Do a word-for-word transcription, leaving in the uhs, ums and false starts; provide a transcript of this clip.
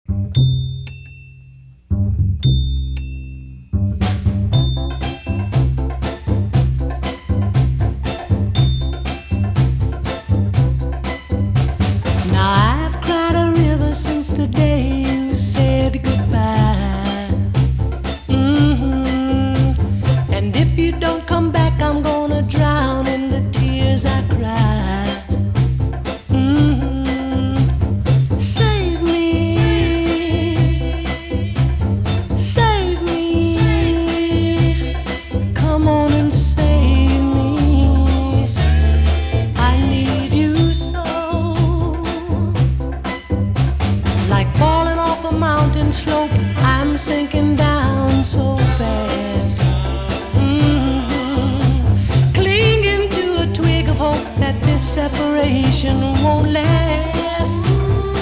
The day you said goodbye. Mm-hmm. And if you don't come back, I'm gonna drown in the tears I cry. Mm-hmm. Save me, save me, come on and save me. I need you so. Like falling off a mountain slope, I'm sinking down so fast. Mm-hmm. Clinging to a twig of hope that this separation won't last.